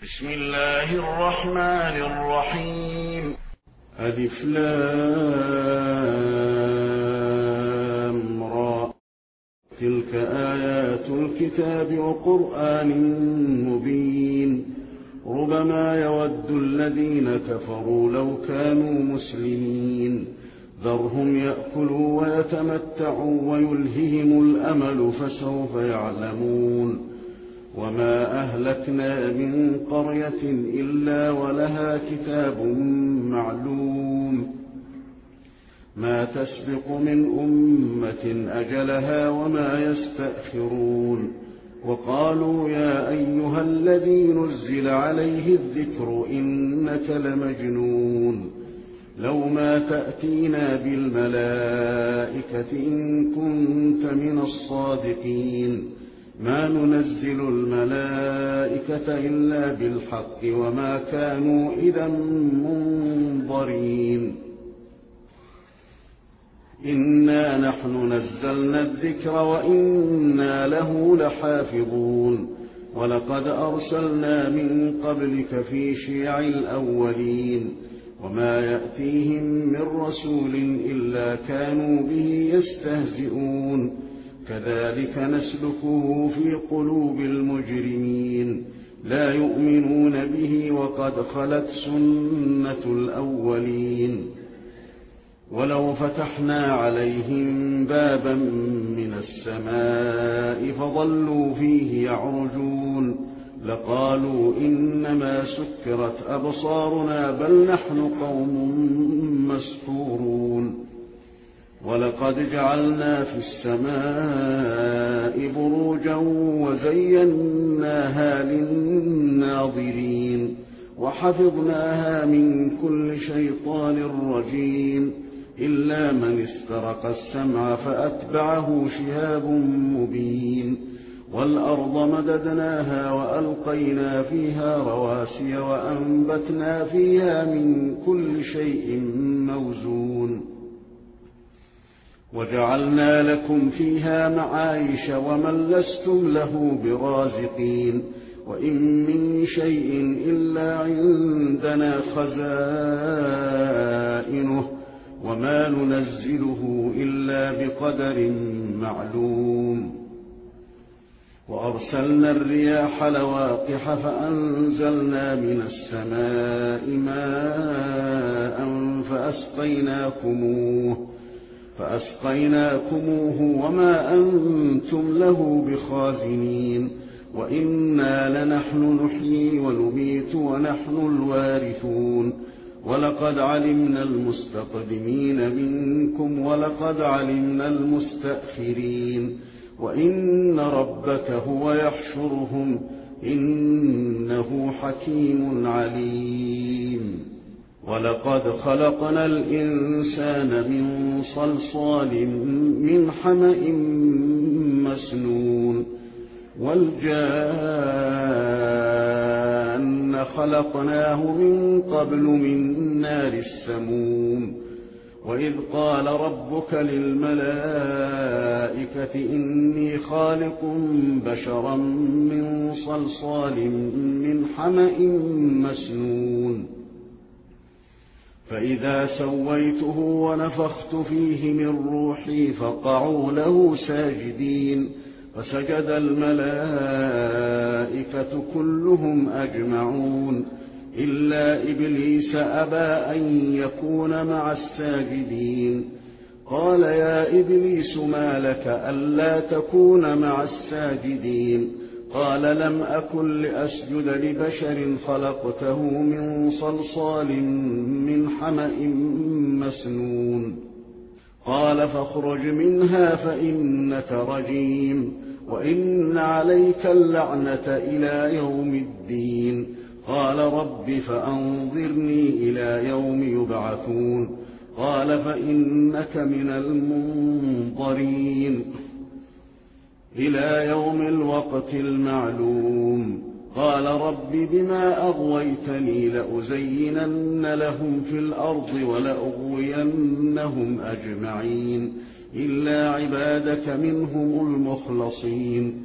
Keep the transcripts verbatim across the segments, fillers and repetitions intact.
بسم الله الرحمن الرحيم. ألف لام را تلك آيات الكتاب وقرآن مبين ربما يود الذين كفروا لو كانوا مسلمين ذرهم يأكلوا ويتمتعوا ويلههم الأمل فسوف يعلمون وما أهلكنا من قرية إلا ولها كتاب معلوم ما تسبق من أمة أجلها وما يستأخرون وقالوا يا أيها الذي نزل عليه الذكر إنك لمجنون لو ما تأتينا بالملائكة إن كنت من الصادقين ما ننزل الملائكة إلا بالحق وما كانوا إذا منظرين إنا نحن نزلنا الذكر وإنا له لحافظون ولقد أرسلنا من قبلك في شيع الأولين وما يأتيهم من رسول إلا كانوا به يستهزئون كذلك نسلكه في قلوب المجرمين لا يؤمنون به وقد خلت سنة الأولين ولو فتحنا عليهم بابا من السماء فظلوا فيه يعرجون لقالوا إنما سكرت أبصارنا بل نحن قوم مسحورون ولقد جعلنا في السماء بروجا وزيناها للناظرين وحفظناها من كل شيطان رجيم إلا من استرق السمع فأتبعه شهاب مبين والأرض مددناها وألقينا فيها رواسي وأنبتنا فيها من كل شيء موزون وجعلنا لكم فيها معايش ومن لستم له برازقين وإن من شيء إلا عندنا خزائنه وما ننزله إلا بقدر معلوم وأرسلنا الرياح لواقح فأنزلنا من السماء ماء فأسقيناكموه فأسقيناكموه وما أنتم له بخازنين وإنا لنحن نحيي ونميت ونحن الوارثون ولقد علمنا المستقدمين منكم ولقد علمنا المستأخرين وإن ربك هو يحشرهم إنه حكيم عليم ولقد خلقنا الإنسان من صلصال من حمأ مسنون والجان خلقناه من قبل من نار السموم وإذ قال ربك للملائكة إني خالق بشرا من صلصال من حمأ مسنون فإذا سويته ونفخت فيه من روحي فقعوا له ساجدين فسجد الملائكة كلهم أجمعون إلا إبليس أبى أن يكون مع الساجدين قال يا إبليس ما لك ألا تكون مع الساجدين قال لم أكن لأسجد لبشر خلقته من صلصال من حمأ مسنون قال فاخرج منها فإنك رجيم وإن عليك اللعنة إلى يوم الدين قال رب فأنظرني إلى يوم يبعثون قال فإنك من المنظرين إلى يوم الوقت المعلوم قال رب بما أغويتني لأزينن لهم في الأرض ولأغوينهم أجمعين إلا عبادك منهم المخلصين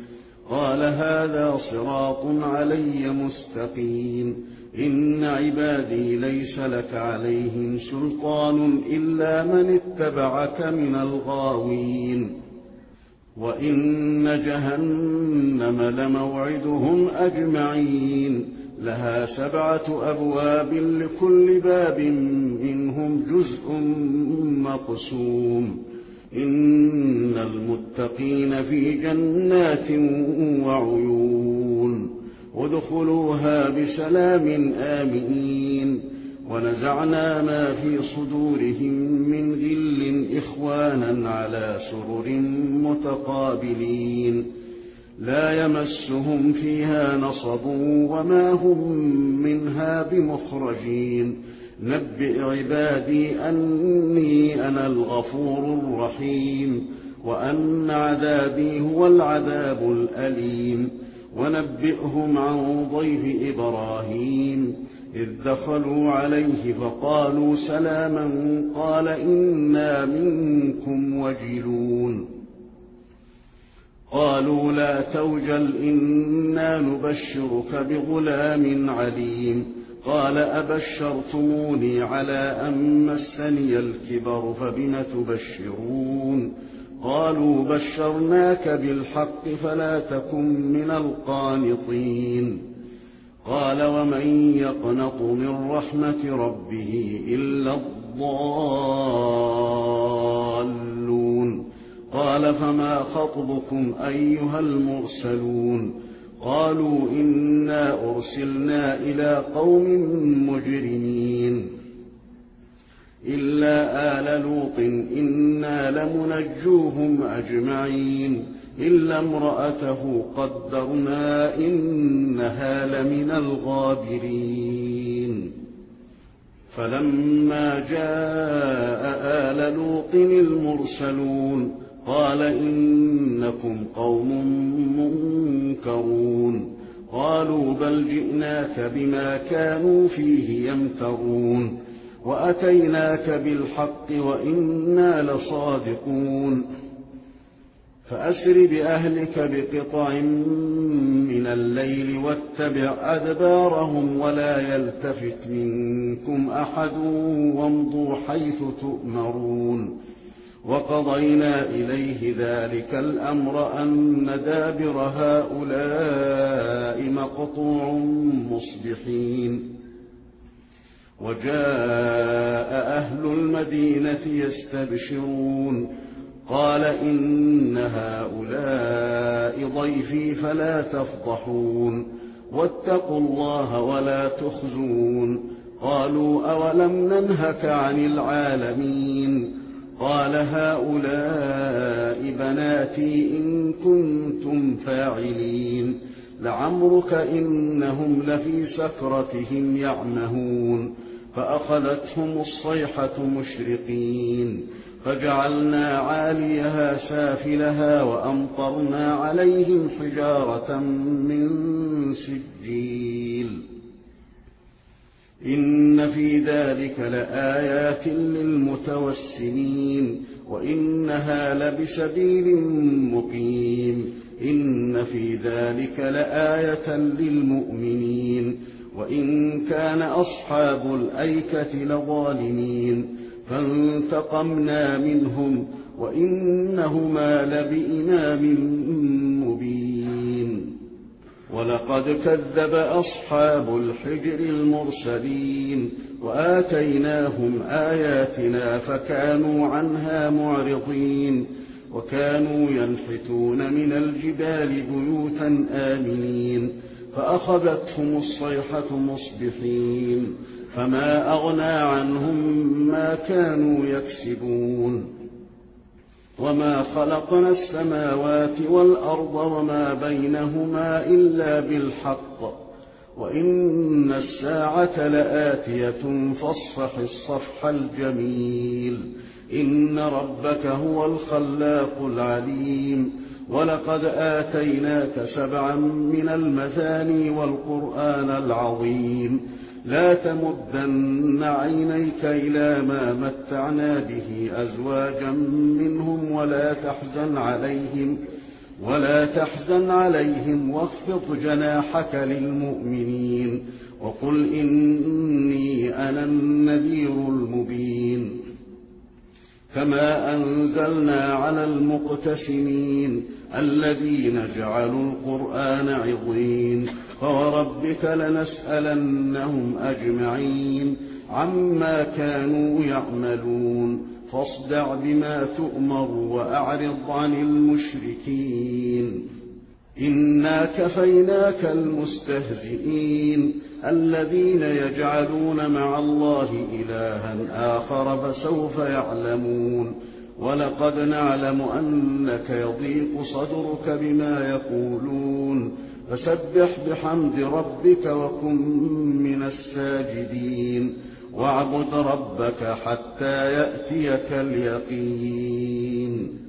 قال هذا صراط علي مستقيم إن عبادي ليس لك عليهم سلطان إلا من اتبعك من الغاوين وإن جهنم لموعدهم أجمعين لها سبعة أبواب لكل باب منهم جزء مقسوم إن المتقين في جنات وعيون ادخلوها بسلام آمنين ونزعنا ما في صدورهم من غل إخوانا على سرر متقابلين لا يمسهم فيها نصب وما هم منها بمخرجين نبئ عبادي أني أنا الغفور الرحيم وأن عذابي هو العذاب الأليم ونبئهم عن ضيف إبراهيم إذ دخلوا عليه فقالوا سلاما قال إنا منكم وجلون قالوا لا توجل إنا نبشرك بغلام عليم قال أبشرتموني على أن مسني الكبر فبم تبشرون قالوا بشرناك بالحق فلا تكن من القانطين قال ومن يقنط من رحمة ربه إلا الضالون قال فما خطبكم أيها المرسلون قالوا إنا أرسلنا إلى قوم مجرمين إلا آل لوط إنا لمنجوهم أجمعين إلا امرأته قدرنا إنها لمن الغابرين فلما جاء آل لوط المرسلون قال إنكم قوم منكرون قالوا بل جئناك بما كانوا فيه يمترون وأتيناك بالحق وإنا لصادقون فأسر بأهلك بقطع من الليل واتبع أدبارهم ولا يلتفت منكم أحد وامضوا حيث تؤمرون وقضينا إليه ذلك الأمر أن دابر هؤلاء مقطوع مصبحين وجاء أهل المدينة يستبشرون قال إن هؤلاء ضيفي فلا تفضحون واتقوا الله ولا تخزون قالوا أولم ننهك عن العالمين قال هؤلاء بناتي إن كنتم فاعلين لعمرك إنهم لفي سكرتهم يعمهون فأخذتهم الصيحة مشرقين فجعلنا عاليها سافلها وأمطرنا عليهم حجارة من سجيل إن في ذلك لآيات للمتوسمين وإنها لبسبيل مقيم إن في ذلك لآية للمؤمنين وإن كان أصحاب الأيكة لظالمين فانتقمنا منهم وإنهما لبإمام مبين ولقد كذب أصحاب الحجر المرسلين وآتيناهم آياتنا فكانوا عنها معرضين وكانوا ينحتون من الجبال بيوتا آمنين فأخذتهم الصيحة مصبحين فما أغنى عنهم ما كانوا يكسبون وما خلقنا السماوات والأرض وما بينهما إلا بالحق وإن الساعة لآتية فاصفح الصفح الجميل إن ربك هو الخلاق العليم ولقد آتيناك سبعا من المثاني والقرآن العظيم لا تمدن عينيك إلى ما متعنا به أزواجا منهم ولا تحزن عليهم ولا تحزن عليهم واخفض جناحك للمؤمنين وقل إني أنا النذير المبين. كما أنزلنا على المقتسمين الذين جعلوا القرآن عضين فوربك لنسألنهم أجمعين عما كانوا يعملون فاصدع بما تؤمر وأعرض عن المشركين إنا كفيناك المستهزئين الذين يجعلون مع الله إلها آخر فسوف يعلمون. ولقد نعلم أنك يضيق صدرك بما يقولون فسبح بحمد ربك وكن من الساجدين واعبد ربك حتى يأتيك اليقين.